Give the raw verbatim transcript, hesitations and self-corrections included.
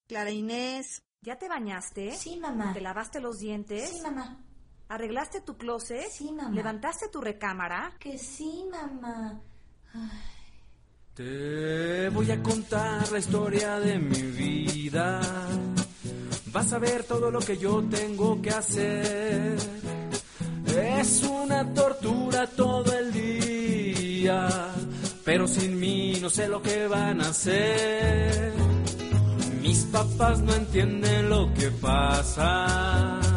Clara Inés, ¿ya te bañaste? Sí, mamá. ¿Te lavaste los dientes? Sí, mamá. ¿Arreglaste tu closet? Sí, mamá. ¿Levantaste tu recámara? Que sí, mamá. Ay. Te voy a contar la historia de mi vida. Vas a ver todo lo que yo tengo que hacer. Es una tortura todo el día, pero sin mí no sé lo que van a hacer. Mis papás no entienden lo que pasa.